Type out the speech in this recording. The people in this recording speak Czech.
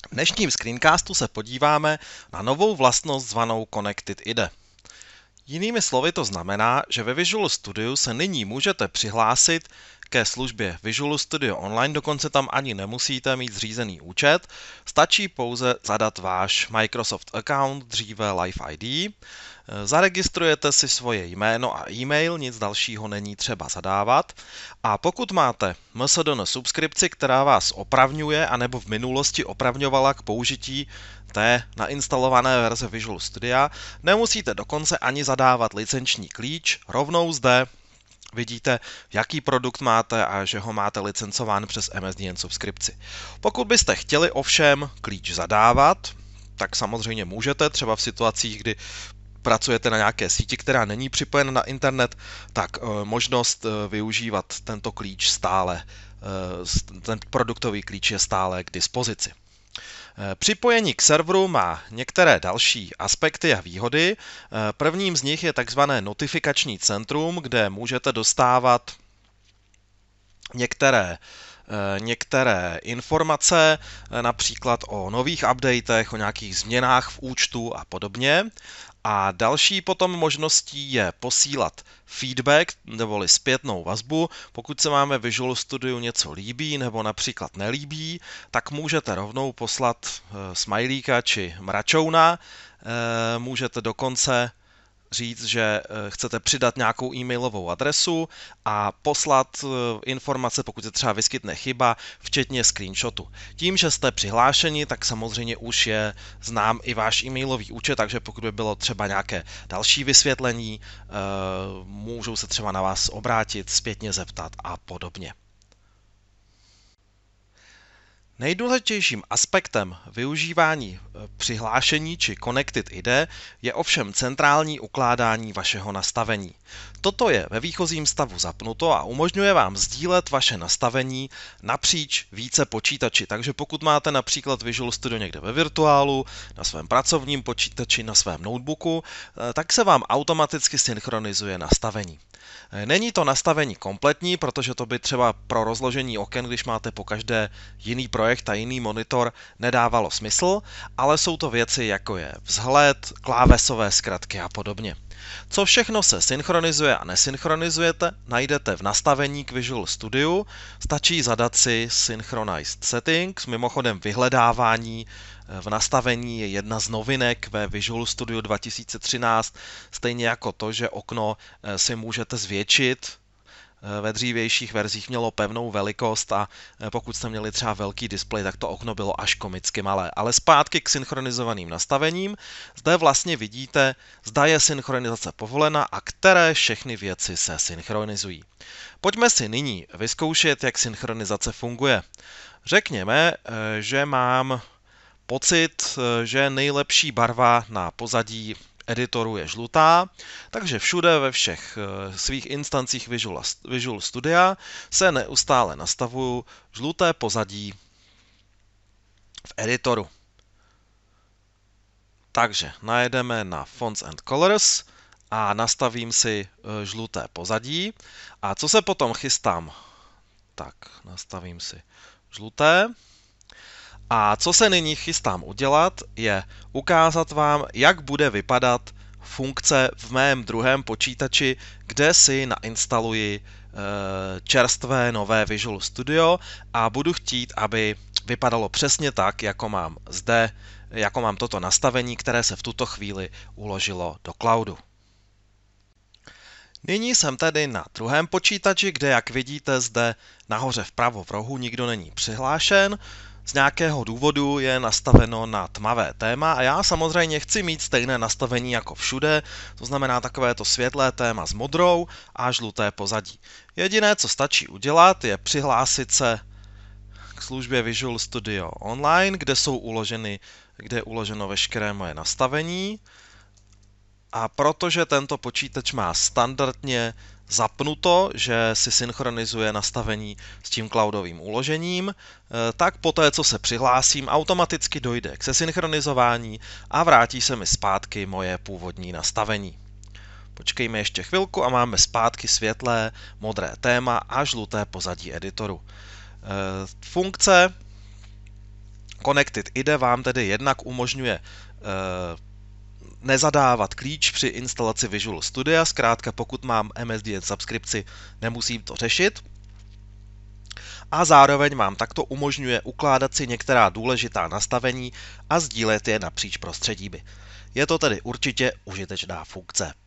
V dnešním screencastu se podíváme na novou vlastnost zvanou Connected IDE. Jinými slovy to znamená, že ve Visual Studio se nyní můžete přihlásit ke službě Visual Studio Online, dokonce tam ani nemusíte mít zřízený účet, stačí pouze zadat váš Microsoft account, dříve Live ID, zaregistrujete si svoje jméno a e-mail, nic dalšího není třeba zadávat a pokud máte MSDN subskripci, která vás opravňuje anebo v minulosti opravňovala k použití té nainstalované verze Visual Studia, nemusíte dokonce ani zadávat licenční klíč, rovnou zde vidíte, jaký produkt máte a že ho máte licencován přes MSDN subskripci. Pokud byste chtěli ovšem klíč zadávat, tak samozřejmě můžete, třeba v situacích, kdy pracujete na nějaké síti, která není připojena na internet, tak možnost využívat tento klíč stále, ten produktový klíč je stále k dispozici. Připojení k serveru má některé další aspekty a výhody. Prvním z nich je takzvané notifikační centrum, kde můžete dostávat některé informace, například o nových updatech, o nějakých změnách v účtu a podobně. A další potom možností je posílat feedback, neboli zpětnou vazbu. Pokud se máme Visual Studio něco líbí nebo například nelíbí, tak můžete rovnou poslat smajlíka či mračouna. Můžete dokonce říct, že chcete přidat nějakou e-mailovou adresu a poslat informace, pokud se třeba vyskytne chyba, včetně screenshotu. Tím, že jste přihlášeni, tak samozřejmě už je znám i váš e-mailový účet, takže pokud by bylo třeba nějaké další vysvětlení, můžou se třeba na vás obrátit, zpětně zeptat a podobně. Nejdůležitějším aspektem využívání přihlášení či Connected IDE je ovšem centrální ukládání vašeho nastavení. Toto je ve výchozím stavu zapnuto a umožňuje vám sdílet vaše nastavení napříč více počítači. Takže pokud máte například Visual Studio někde ve virtuálu, na svém pracovním počítači, na svém notebooku, tak se vám automaticky synchronizuje nastavení. Není to nastavení kompletní, protože to by třeba pro rozložení oken, když máte po každé jiný projekt a jiný monitor, nedávalo smysl, ale jsou to věci jako je vzhled, klávesové zkratky a podobně. Co všechno se synchronizuje a nesynchronizujete, najdete v nastavení k Visual Studio, stačí zadat si Synchronized Settings, mimochodem vyhledávání v nastavení je jedna z novinek ve Visual Studio 2013, stejně jako to, že okno si můžete zvětšit. Ve dřívějších verzích mělo pevnou velikost a pokud jste měli třeba velký displej, tak to okno bylo až komicky malé. Ale zpátky k synchronizovaným nastavením. Zde vlastně vidíte, zda je synchronizace povolena a které všechny věci se synchronizují. Pojďme si nyní vyzkoušet, jak synchronizace funguje. Řekněme, že mám pocit, že nejlepší barva na pozadí editoru je žlutá, takže všude ve všech svých instancích Visual Studia se neustále nastavuju žluté pozadí v editoru. Takže najedeme na Fonts and Colors a nastavím si žluté pozadí. A co se potom chystám? Tak, nastavím si žluté. A co se nyní chystám udělat, je ukázat vám, jak bude vypadat funkce v mém druhém počítači, kde si nainstaluji čerstvé nové Visual Studio a budu chtít, aby vypadalo přesně tak, jako mám zde, jako mám toto nastavení, které se v tuto chvíli uložilo do cloudu. Nyní jsem tedy na druhém počítači, kde, jak vidíte, zde nahoře vpravo v rohu nikdo není přihlášen. Z nějakého důvodu je nastaveno na tmavé téma a já samozřejmě chci mít stejné nastavení jako všude, to znamená takovéto světlé téma s modrou a žluté pozadí. Jediné, co stačí udělat, je přihlásit se k službě Visual Studio Online, kde je uloženo veškeré moje nastavení. A protože tento počítač má standardně zapnuto, že si synchronizuje nastavení s tím cloudovým uložením, tak poté, co se přihlásím, automaticky dojde k sesynchronizování a vrátí se mi zpátky moje původní nastavení. Počkejme ještě chvilku a máme zpátky světlé modré téma a žluté pozadí editoru. Funkce Connected IDE vám tedy jednak umožňuje nezadávat klíč při instalaci Visual Studia, zkrátka pokud mám MSDN subskripci, nemusím to řešit. A zároveň vám takto umožňuje ukládat si některá důležitá nastavení a sdílet je napříč prostředími. Je to tedy určitě užitečná funkce.